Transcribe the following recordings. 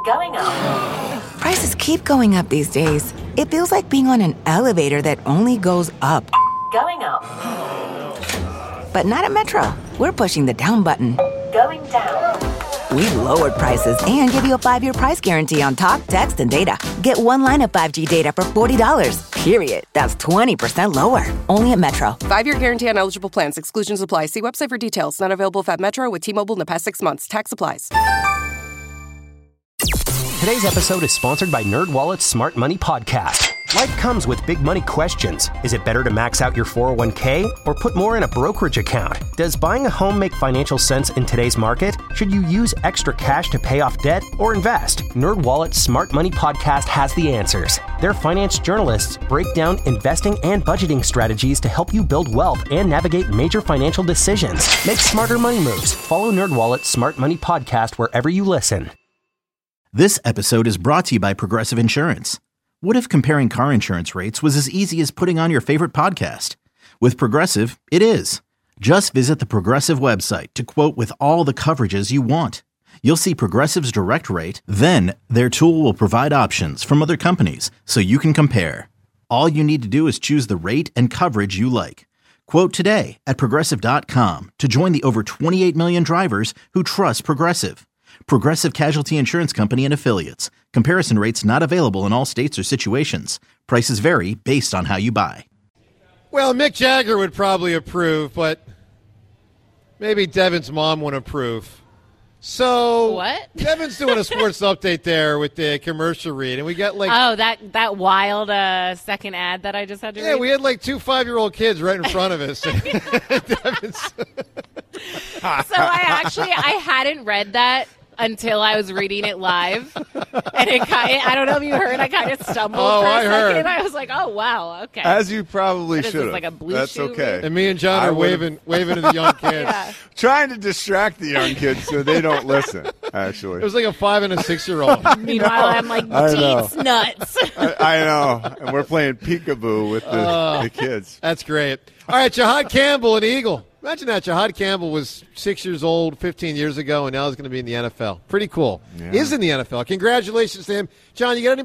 Going up. Prices keep going up these days. It feels like being on an elevator that only goes up. Going up. But not at Metro. We're pushing the down button. Going down. We've lowered prices and give you a 5-year price guarantee on talk, text, and data. Get one line of 5G data for $40, period. That's 20% lower. Only at Metro. 5-year guarantee on eligible plans. Exclusions apply. See website for details. Not available at Metro with T-Mobile in the past 6 months. Tax applies. Today's episode is sponsored by NerdWallet's Smart Money Podcast. Life comes with big money questions. Is it better to max out your 401k or put more in a brokerage account? Does buying a home make financial sense in today's market? Should you use extra cash to pay off debt or invest? NerdWallet's Smart Money Podcast has the answers. Their finance journalists break down investing and budgeting strategies to help you build wealth and navigate major financial decisions. Make smarter money moves. Follow NerdWallet's Smart Money Podcast wherever you listen. This episode is brought to you by Progressive Insurance. What if comparing car insurance rates was as easy as putting on your favorite podcast? With Progressive, it is. Just visit the Progressive website to quote with all the coverages you want. You'll see Progressive's direct rate, then their tool will provide options from other companies so you can compare. All you need to do is choose the rate and coverage you like. Quote today at Progressive.com to join the over 28 million drivers who trust Progressive. Progressive Casualty Insurance Company and Affiliates. Comparison rates not available in all states or situations. Prices vary based on how you buy. Well, Mick Jagger would probably approve, but maybe Devin's mom wouldn't approve. So what? Devin's doing a sports update there with the commercial read, and we got like that wild second ad that I just had to read. Yeah, we had like 2 5-year-old kids right in front of us. Devin's So I hadn't read that until I was reading it live, and I don't know if you heard, I kind of stumbled for a second. Heard. And I was like, oh, wow, okay. As you probably should have. Like a blue That's shoe okay. read? And me and John are waving to the young kids. Yeah. Trying to distract the young kids so they don't listen, actually. It was like a 5 and a 6-year-old. Meanwhile, I'm like, Deets nuts. I know. And we're playing peekaboo with the kids. That's great. All right, Jahad Campbell, an Eagle. Imagine that. Jahad Campbell was 6 years old 15 years ago, and now he's going to be in the NFL. Pretty cool. Yeah. Is in the NFL. Congratulations to him. John, you got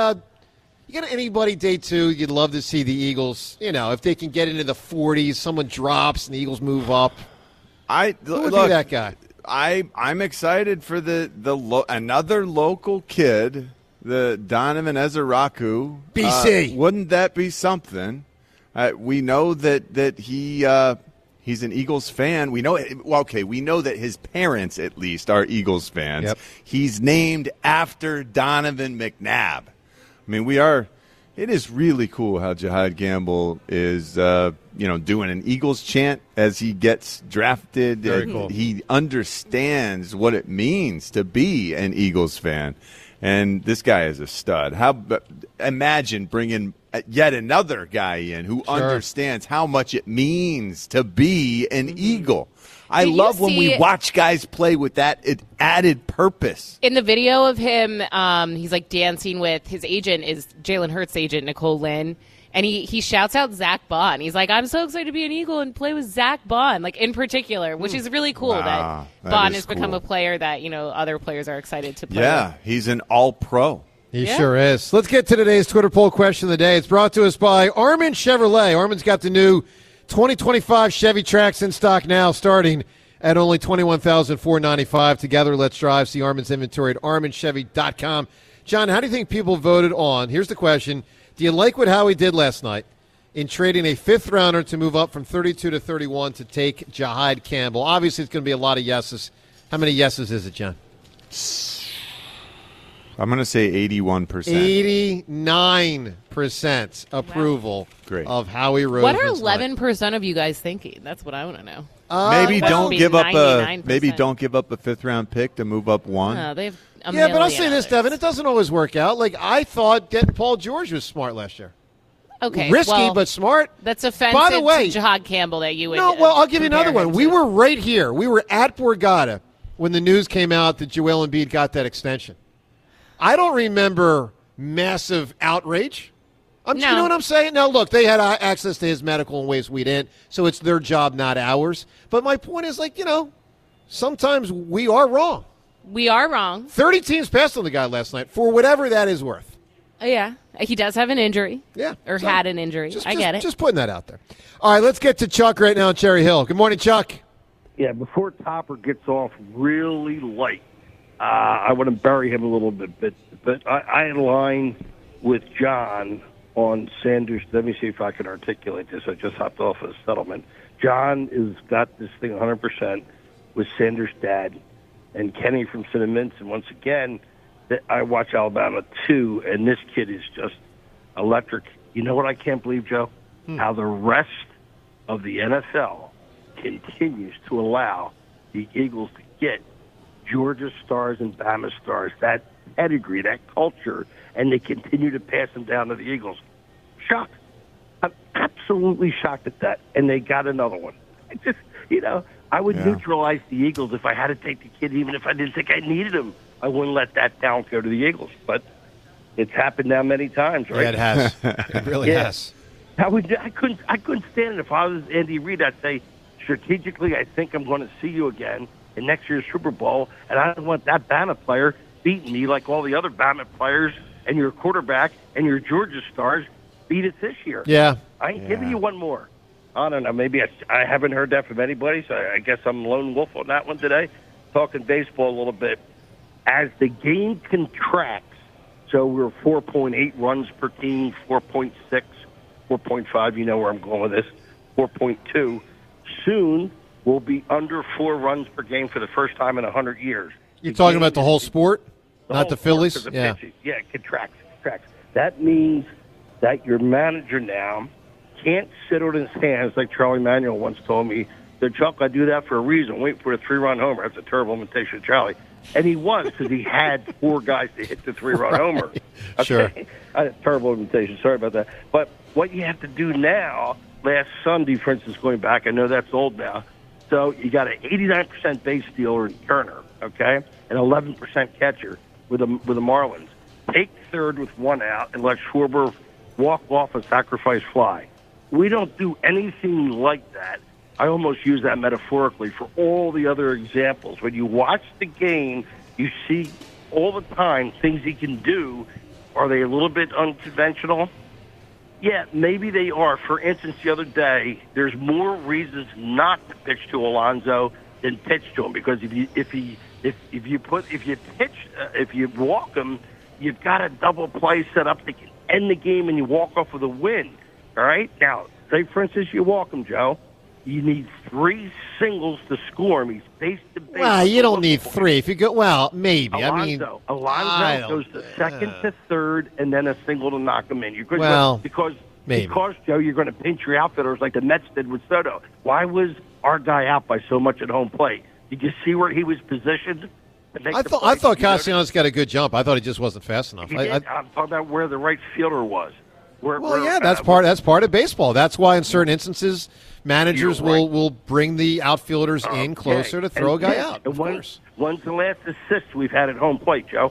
anybody day 2 you'd love to see the Eagles, if they can get into the 40s, someone drops and the Eagles move up? Who would be that guy? I'm excited for another local kid, the Donovan Ezeraku. BC. Wouldn't that be something? We know that he's an Eagles fan. We know that his parents, at least, are Eagles fans. Yep. He's named after Donovan McNabb. I mean, it is really cool how Jahad Campbell is, doing an Eagles chant as he gets drafted. Very cool. He understands what it means to be an Eagles fan. And this guy is a stud. Imagine bringing yet another guy in who understands how much it means to be an Eagle. I love when we watch guys play with that added purpose. In the video of him, he's like dancing with his agent, is Jalen Hurts' agent, Nicole Lynn. And he shouts out Zach Bond. He's like, I'm so excited to be an Eagle and play with Zach Bond, like in particular, which is really cool that Bond has become a player that, other players are excited to play with. He's an all-pro. He sure is. Let's get to today's Twitter poll question of the day. It's brought to us by Armin Chevrolet. Armin's got the new 2025 Chevy Trax in stock now, starting at only $21,495. Together, let's drive. See Armin's inventory at arminchevy.com. John, how do you think people voted on? Here's the question. Do you like what Howie did last night in trading a 5th-rounder to move up from 32 to 31 to take Jahad Campbell? Obviously, it's going to be a lot of yeses. How many yeses is it, John? I'm going to say 81%. 89% approval of Howie Roseman's What are 11% of you guys thinking? That's what I want to know. Maybe don't give up 99%. don't give up a 5th-round pick to move up one. No, they have but I'll say this, Devin. It doesn't always work out. Like, I thought getting Paul George was smart last year. Okay, risky, but smart. That's offensive By the way, to Jahad Campbell that you would. No, well, I'll give you another one. We were right here. We were at Borgata when the news came out that Joel Embiid got that extension. I don't remember massive outrage. You know what I'm saying? Now, look, they had access to his medical in ways we didn't, so it's their job, not ours. But my point is, sometimes we are wrong. We are wrong. 30 teams passed on the guy last night for whatever that is worth. Oh, yeah. He does have an injury. Yeah. Or had an injury. I get it. Just putting that out there. All right, let's get to Chuck right now in Cherry Hill. Good morning, Chuck. Yeah, before Topper gets off really light, I want to bury him a little bit. But I align with John on Sanders. Let me see if I can articulate this. I just hopped off a settlement. John has got this thing 100% with Sanders' dad and Kenny from Cinnamons. And once again, I watch Alabama too, and this kid is just electric. You know what I can't believe, Joe? How the rest of the NFL continues to allow the Eagles to get Georgia stars and Bama stars, that pedigree, that culture, and they continue to pass them down to the Eagles. Shocked. I'm absolutely shocked at that. And they got another one. I just, I would neutralize the Eagles if I had to take the kid, even if I didn't think I needed him. I wouldn't let that talent go to the Eagles. But it's happened now many times, right? Yeah, it has. It really has. I couldn't stand it. If I was Andy Reid, I'd say, strategically, I think I'm going to see you again in next year's Super Bowl, and I don't want that Bama player beating me like all the other Bama players and your quarterback and your Georgia stars beat us this year. Yeah. I ain't giving you one more. I don't know. Maybe I haven't heard that from anybody, so I guess I'm lone wolf on that one today. Talking baseball a little bit. As the game contracts, so we're 4.8 runs per team, 4.6, 4.5, you know where I'm going with this, 4.2. Soon, we'll be under 4 runs per game for the first time in 100 years. You're talking about the whole sport, not the Phillies? Yeah, it contracts. That means that your manager now can't sit on his hands like Charlie Manuel once told me. Said, Chuck, I do that for a reason. Wait for a 3-run homer. That's a terrible imitation of Charlie. And he was, because he had 4 guys to hit the 3-run homer. Okay? Sure. Terrible imitation. Sorry about that. But what you have to do now, last Sunday, for instance, going back, I know that's old now. So you got an 89% base stealer in Turner, okay, an 11% catcher with the Marlins. Take third with 1 out and let Schwarber walk off a sacrifice fly. We don't do anything like that. I almost use that metaphorically for all the other examples. When you watch the game, you see all the time things he can do. Are they a little bit unconventional? Yeah, maybe they are. For instance, the other day, there's more reasons not to pitch to Alonso than pitch to him, because if you walk him, you've got a double play set up that can end the game, and you walk off with a win. All right, now say for instance you walk him, Joe. You need 3 singles to score him. He's base to base. Well, you don't need 3. If you go, maybe. Alonso goes to second to third, and then a single to knock him in. Because Joe, you're going to pinch your outfielders like the Mets did with Soto. Why was our guy out by so much at home plate? Did you see where he was positioned? I thought Castellanos got a good jump. I thought he just wasn't fast enough. I'm talking about where the right fielder was. That's part of baseball. That's why in certain instances, managers will bring the outfielders in closer to throw a guy out. Of course. When's the last assist we've had at home plate, Joe?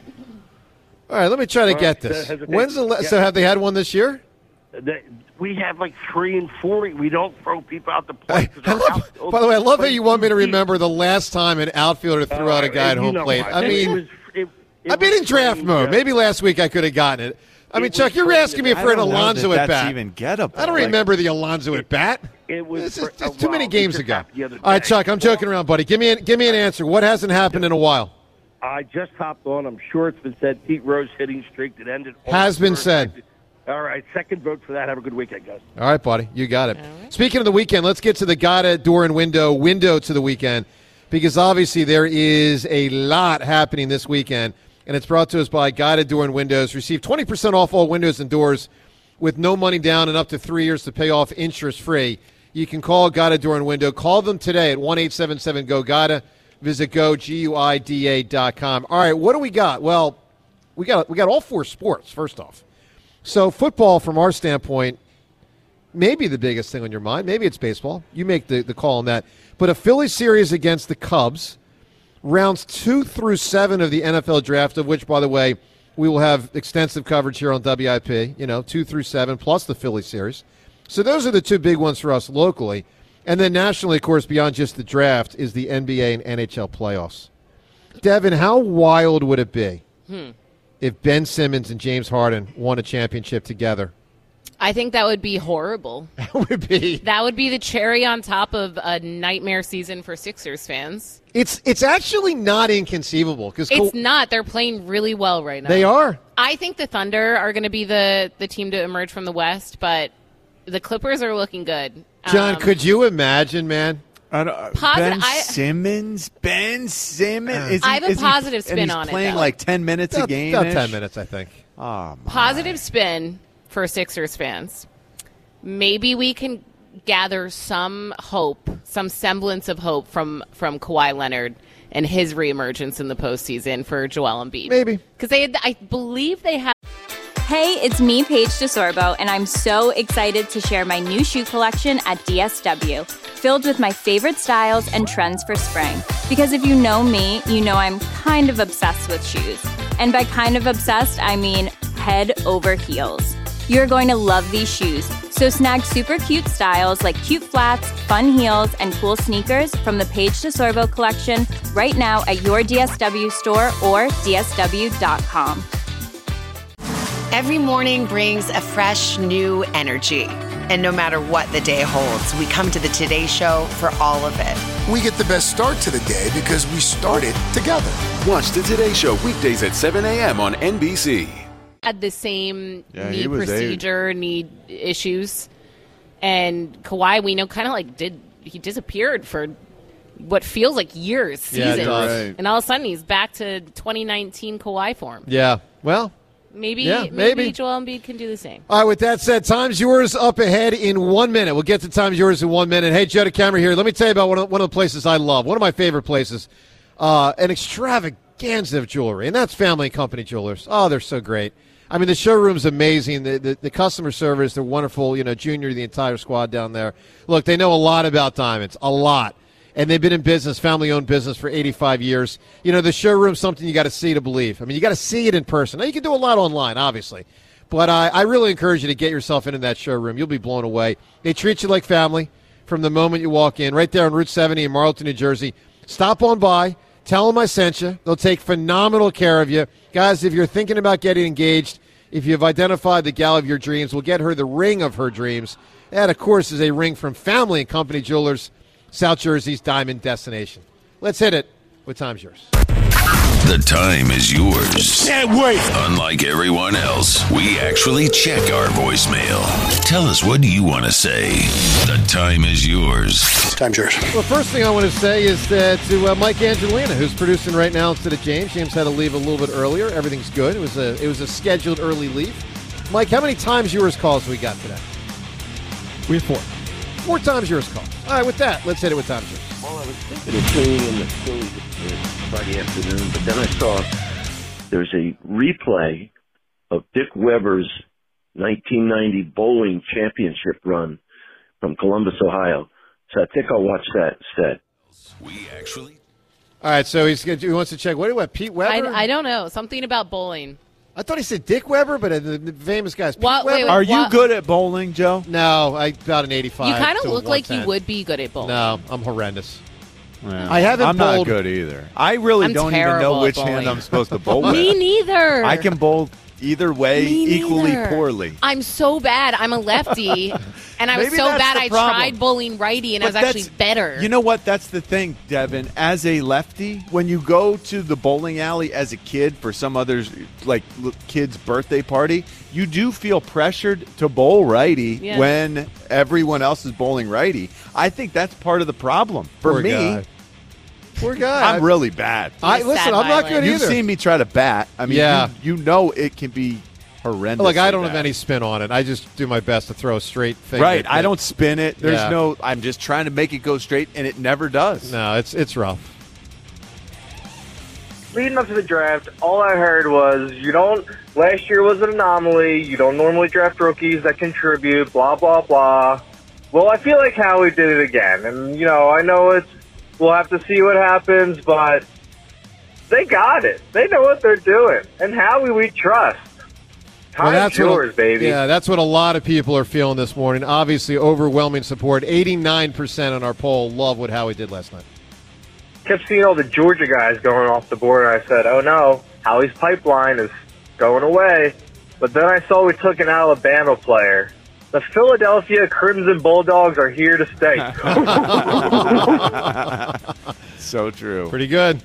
All right, let me try to get this. When's the so have they had one this year? We have like 3 and 4. We don't throw people out the plate. By the way, I love how you want me to remember the last time an outfielder threw out a guy at home plate. I mean, I've been in draft mode. Maybe last week I could have gotten it. I mean, Chuck, you're asking me for an Alonso at bat. Even gettable. I don't remember the Alonso at bat. It's too many games ago. All right, Chuck, I'm joking around, buddy. Give me an answer. What hasn't happened in a while? I just hopped on. I'm sure it's been said. Pete Rose hitting streak that ended. Has been said. All right, second vote for that. Have a good weekend, guys. All right, buddy. You got it. Right. Speaking of the weekend, let's get to the Gata door and window to the weekend, because obviously there is a lot happening this weekend. And it's brought to us by Guided Door and Windows. Receive 20% off all windows and doors with no money down and up to 3 years to pay off interest-free. You can call Guided Door and Window. Call them today at 1-877-GO-GUIDA. Visit GoGuida.com. All right, what do we got? Well, we got all 4 sports, first off. So football, from our standpoint, may be the biggest thing on your mind. Maybe it's baseball. You make the call on that. But a Philly series against the Cubs. Rounds 2 through 7 of the NFL draft, of which, by the way, we will have extensive coverage here on WIP, 2 through 7, plus the Philly series. So those are the 2 big ones for us locally. And then nationally, of course, beyond just the draft, is the NBA and NHL playoffs. Devin, how wild would it be if Ben Simmons and James Harden won a championship together? I think that would be horrible. That would be. That would be the cherry on top of a nightmare season for Sixers fans. It's actually not inconceivable because It's not. They're playing really well right now. They are. I think the Thunder are going to be the team to emerge from the West, but the Clippers are looking good. John, could you imagine, man? Ben Simmons? I have a positive spin on it. He's playing though. like 10 minutes a game. About 10 minutes, I think. Oh, Positive spin for Sixers fans. Maybe we can gather some hope, some semblance of hope from Kawhi Leonard and his reemergence in the postseason for Joel Embiid. Maybe. Because I believe they have. Hey, it's me, Paige DeSorbo, and I'm so excited to share my new shoe collection at DSW, filled with my favorite styles and trends for spring. Because if you know me, you know I'm kind of obsessed with shoes. And by kind of obsessed, I mean head over heels. You're going to love these shoes. So snag super cute styles like cute flats, fun heels, and cool sneakers from the Paige DeSorbo collection right now at your DSW store or dsw.com. Every morning brings a fresh, new energy. And no matter what the day holds, we come to the Today Show for all of it. We get the best start to the day because we started together. Watch the Today Show weekdays at 7 a.m. on NBC. Had the same knee procedure, knee issues. And Kawhi, we know, kind of he disappeared for what feels like years, seasons. Yeah, right. And all of a sudden he's back to 2019 Kawhi form. Yeah, well. Maybe Joel Embiid can do the same. All right, with that said, Time's Yours up ahead in 1 minute. We'll get to Time's Yours in 1 minute. Hey, Joe DeCamera here. Let me tell you about one of the places I love, one of my favorite places, an extravaganza of jewelry, and that's Family & Company Jewelers. Oh, they're so great. I mean, the showroom's amazing. The customer service, they're wonderful. You know, Junior, the entire squad down there. Look, they know a lot about diamonds, a lot. And they've been in business, family-owned business for 85 years. You know, the showroom's something you got to see to believe. I mean, you got to see it in person. Now, you can do a lot online, obviously. But I really encourage you to get yourself into that showroom. You'll be blown away. They treat you like family from the moment you walk in. Right there on Route 70 in Marlton, New Jersey. Stop on by. Tell them I sent you. They'll take phenomenal care of you. Guys, if you're thinking about getting engaged, if you've identified the gal of your dreams, we'll get her the ring of her dreams. That, of course, is a ring from Family & Company Jewelers, South Jersey's diamond destination. Let's hit it with Time's Yours. The time is yours. Can't wait. Unlike everyone else, we actually check our voicemail. Tell us, what do you want to say? The time is yours. Time's yours. Well, first thing I want to say is to Mike Angelina, who's producing right now instead of James. James had to leave a little bit earlier. Everything's good. It was a scheduled early leave. Mike, how many Time's Yours calls we got today? We have 4. 4 Time's Yours calls. All right, with that, let's hit it with Time's Yours. Well, I was thinking of tuning in the Phillies Friday afternoon, but then I saw there's a replay of Dick Weber's 1990 bowling championship run from Columbus, Ohio. So I think I'll watch that instead. All right, so he wants to check. What, Pete Weber? I don't know. Something about bowling. I thought he said Dick Weber, but the famous guy's Pete Weber. Wait, Are you good at bowling, Joe? No, about an 85. You kind of to look like you 110. would be good at bowling. No, I'm horrendous. Yeah. I haven't I'm bowled. not good either. I really I'm don't even terrible know at which bowling. hand I'm supposed to bowl with. Me neither. I can bowl either way Me equally neither. poorly. I'm so bad. I'm a lefty, and I was Maybe so that's bad the I problem. tried bowling righty, and I was But actually better. You know what? That's the thing, Devin. As a lefty, when you go to the bowling alley as a kid for some other's kid's birthday party, you do feel pressured to bowl righty when everyone else is bowling righty. I think that's part of the problem. For Poor me, guy. Poor guy. I'm really bad. Listen, I'm not good You've either. seen me try to bat. I mean, Yeah. you know it can be horrendous. Look, I don't have any spin on it. I just do my best to throw a straight thing. Right. I don't spin it. There's Yeah. I'm just trying to make it go straight, and it never does. No, it's rough. Leading up to the draft, all I heard was last year was an anomaly. You don't normally draft rookies that contribute, blah, blah, blah. Well, I feel like Howie did it again. And, I know we'll have to see what happens, but they got it. They know what they're doing. And Howie we trust. Time's yours, baby. Yeah, that's what a lot of people are feeling this morning. Obviously, overwhelming support. 89% on our poll love what Howie did last night. kept seeing all the Georgia guys going off the board, and I said, oh no, Howie's pipeline is going away. But then I saw we took an Alabama player. The Philadelphia Crimson Bulldogs are here to stay. So true. Pretty good.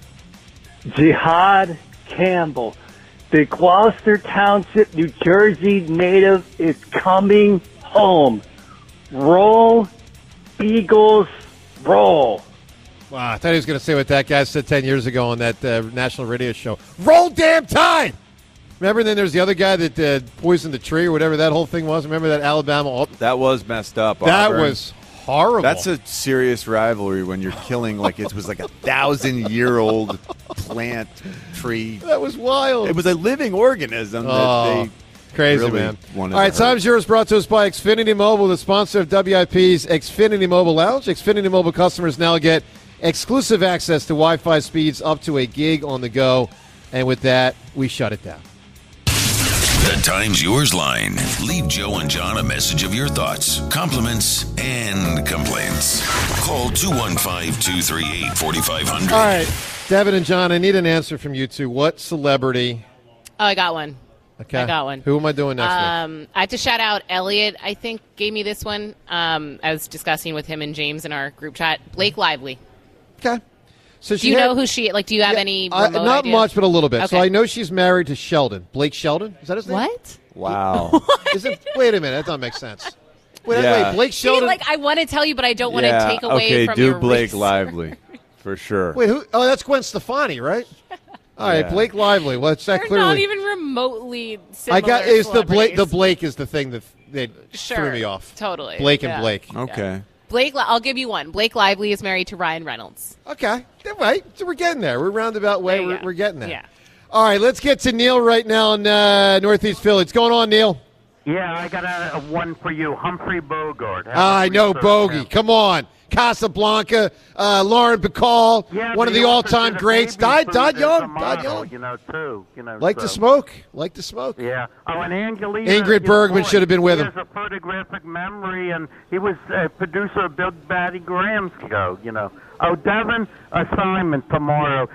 Jihad Campbell, the Gloucester Township, New Jersey native, is coming home. Roll, Eagles, roll. Wow, I thought he was going to say what that guy said 10 years ago on that national radio show. Roll damn Tide! Remember, then there's the other guy that poisoned the tree or whatever that whole thing was? Remember that Alabama? That was messed up. That Auburn. was horrible. That's a serious rivalry when you're killing it was like 1,000-year-old plant tree. That was wild. It was a living organism that they crazy, really man. wanted All right, to hurt. time's yours, brought to us by Xfinity Mobile, the sponsor of WIP's Xfinity Mobile Lounge. Xfinity Mobile customers now get exclusive access to Wi-Fi speeds up to a gig on the go. And with that, we shut it down. The Time's Yours line. Leave Joe and John a message of your thoughts, compliments, and complaints. Call 215-238-4500. All right, Devin and John, I need an answer from you two. What celebrity? Oh, I got one. Okay. I got one. Who am I doing next week? I have to shout out Elliot, I think, gave me this one. I was discussing with him and James in our group chat. Blake Lively. Okay. So do you know who she? Like, do you have any? Remote not idea? much, but a little bit. Okay. So I know she's married to Sheldon. Blake Sheldon? Is that his name? What? Wow. Wait a minute. That doesn't make sense. Wait, Yeah. wait. Blake See, Sheldon. like, I want to tell you, but I don't want to take away okay, from do your Blake research. Lively for sure. Wait, who? Oh, that's Gwen Stefani, right? All right, Yeah. Blake Lively. Well, it's that They're clearly. not even remotely similar. I got is the Blake. celebrities. The Blake is the thing that Sure, threw me off. totally. Blake and Yeah. Blake. Okay. Blake. I'll give you one. Blake Lively is married to Ryan Reynolds. Okay. Right. So we're getting there. We're roundabout way. There you go. We're getting there. Yeah. All right. Let's get to Neil right now in Northeast Philly. What's going on, Neil? Yeah, I got a one for you. Humphrey Bogart. I know Bogey. Come on. Casablanca, Lauren Bacall, Yeah, one of but the he also all-time did a greats. baby Died food young. as a Died model, young. too. Like to so- smoke. Like to smoke. Yeah. Oh, and Angelina. Ingrid his Bergman boy, should have been with he him. has a photographic memory, and he was a producer of Bill Batty Graham's show. Oh, Devin assignment tomorrow.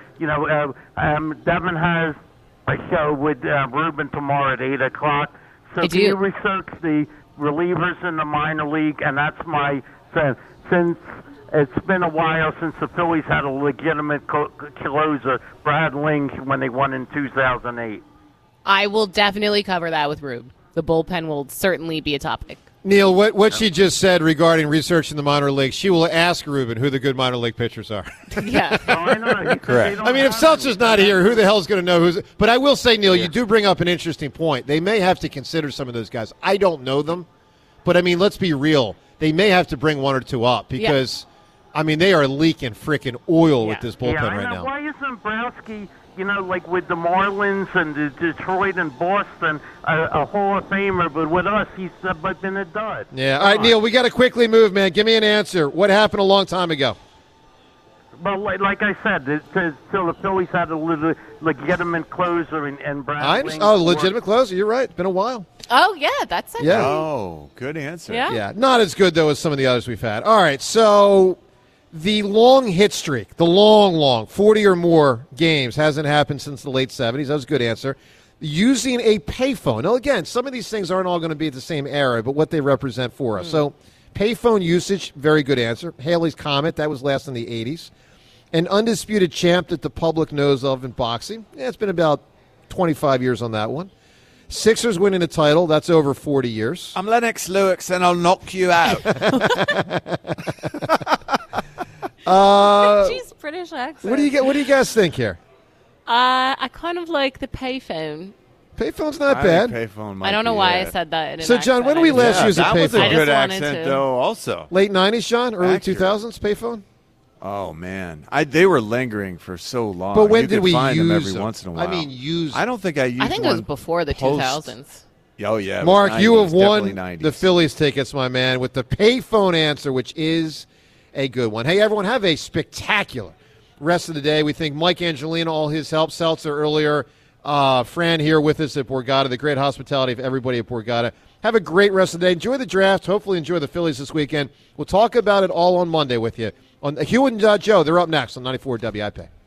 Devin has a show with Ruben tomorrow at 8:00. So I can do. you research the relievers in the minor league? And that's my sense. Since it's been a while since the Phillies had a legitimate closer, Brad Ling, when they won in 2008. I will definitely cover that with Rube. The bullpen will certainly be a topic. Neil, what she just said regarding research in the minor leagues, she will ask Ruben who the good minor league pitchers are. Yeah. Correct. I mean, if Seltzer's not here, who the hell's going to know who's? But I will say, Neil, you do bring up an interesting point. They may have to consider some of those guys. I don't know them, but I mean, let's be real. They may have to bring one or two up because, I mean, they are leaking freaking oil with this bullpen I right know. now. Why isn't Browski, like with the Marlins and the Detroit and Boston, a Hall of Famer, but with us, he's been a dud. Yeah. All right, Neil, we got to quickly move, man. Give me an answer. What happened a long time ago? But like I said, till the Phillies had a legitimate closer and Brad I understand. Oh, legitimate closer. You're right. It's been a while. Oh, yeah, that's it. Yeah. Oh, good answer. Yeah. Not as good, though, as some of the others we've had. All right, so the long hit streak, the long, 40 or more games, hasn't happened since the late 70s. That was a good answer. Using a payphone. Now, again, some of these things aren't all going to be at the same era, but what they represent for us. So payphone usage, very good answer. Haley's Comet, that was last in the 80s. An undisputed champ that the public knows of in boxing. Yeah, it's been about 25 years on that one. Sixers winning a title. That's over 40 years. I'm Lennox Lewis, and I'll knock you out. Jeez, British accent. What do you guys think here? I kind of like the payphone. Payphone's not bad. I don't know why I said that. In an So, John, when accent. did we last Yeah, use a that payphone? was a I good just wanted accent, to. though, also. Late 90s, John? Early Accurate. 2000s payphone? Oh, man. They were lingering for so long. But when You did could we find them use every them? once in a I while. mean, use I don't think I used I think it was one before the post- 2000s. Oh, yeah. it was Mark, 90s, you have won definitely 90s. the Phillies tickets, my man, with the payphone answer, which is a good one. Hey, everyone, have a spectacular rest of the day. We thank Mike Angelino, all his help, Seltzer earlier, Fran here with us at Borgata, the great hospitality of everybody at Borgata. Have a great rest of the day. Enjoy the draft. Hopefully enjoy the Phillies this weekend. We'll talk about it all on Monday with you On Hugh and Joe, they're up next on 94 WIP.